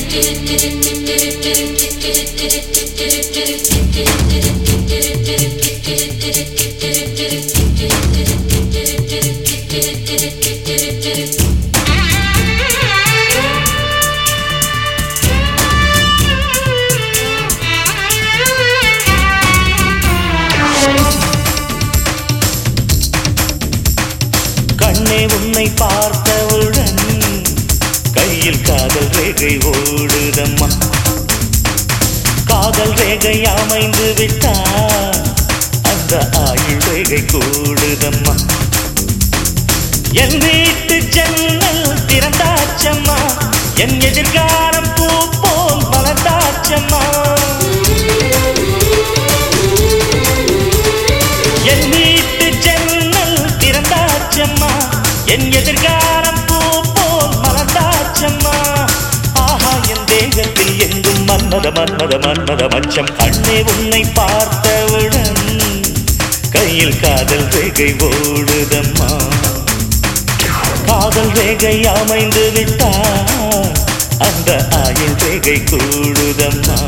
கண்ணே உன்னை பார்த்தவுடன் கையில் காதல் ரேகை ஓடுதம்மா. காதல் ரேகை அமைந்து விட்டால் அந்த ஆயுள் ரேகை கூடுதம்மா. என் வீட்டு ஜன்னல் திறந்தாச்சம்மா, என் எதிர்காலம் பூ போல் மலர்ந்தாச்சம்மா. என் வீட்டு ஜன்னல் திறந்தாச்சம்மா, என் எதிர்காலம் பூ போல் மலர்ந்தாச்சம்மா. ஆஹா, என் தேகத்தில் எங்கும் மன்மத மன்மத மன்மத மச்சம். கண்ணே உன்னை பார்த்தவுடன் கையில் காதல் ரேகை ஓடுதம்மா. காதல் ரேகை அமைந்து விட்டால் அந்த ஆயுள் ரேகை கூடுதம்மா.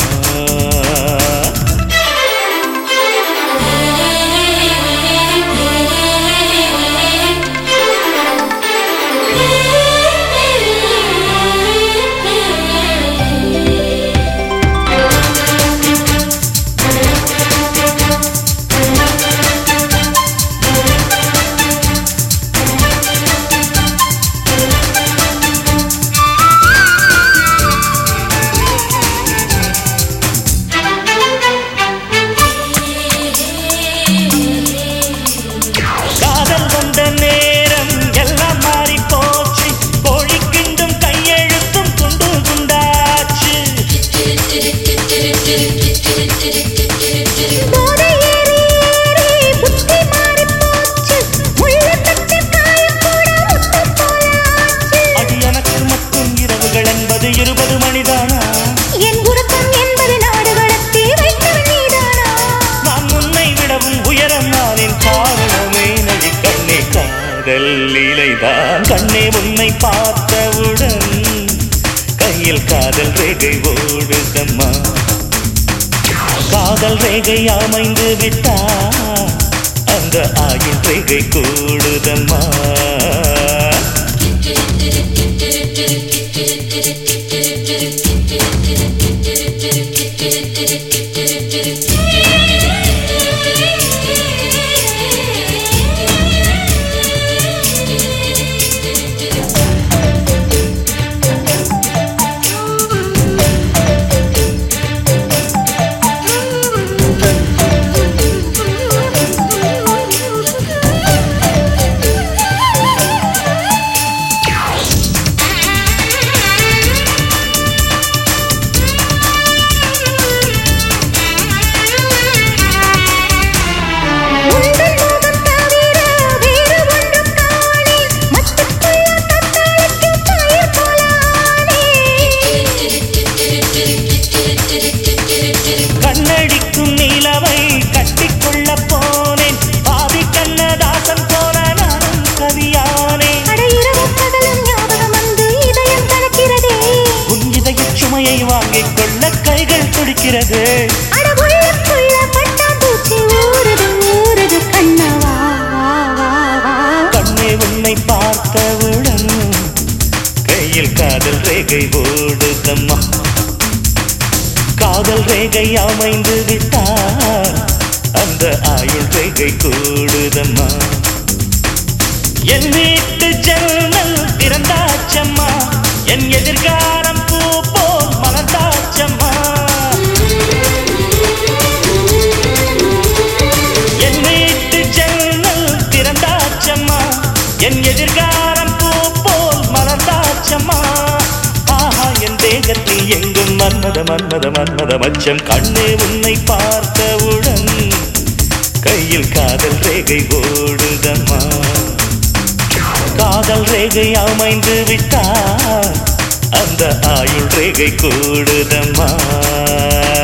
கண்ணே உன்னை பார்த்தவுடன் கையில் காதல் ரேகை ஓடுதம்மா. காதல் ரேகை அமைந்து விட்டால் அந்த ஆயுள் ரேகை கூடுதம்மா. கண்ணடிக்கும் நிலவை கட்டிக்கொள்ள போனேன், பாதி கண்ணதாசன் போல நானும் கவியானே. உன் இதய சுமையை வாங்கிக் கொள்ள கைகள் துடிக்கிறது. கண்ணே உன்னை பார்த்தவுடன் கையில் காதல் ரேகை ஓடுதம்மா. காதல் ரேகை அமைந்து விட்டால் அந்த ஆயுள் ரேகை கூடுதம்மா. என் வீட்டு ஜன்னல் திறந்தாச்சம்மா, என் எதிர்காலம் பூ போல் மலர்ந்தாச்சம்மா. என் வீட்டு ஜன்னல் திறந்தாச்சம்மா, என் எதிர்காலம் பூ போல் மலர்ந்தாச்சம்மா. ஆஹா, என் தேகத்தில் எங்கும் மன்மத மன்மத மன்மத மச்சம். கண்ணே உன்னை பார்த்தவுடன் கையில் காதல் ரேகை ஓடுதம்மா. காதல் ரேகை அமைந்து விட்டால் அந்த ஆயுள் ரேகை கூடுதம்மா.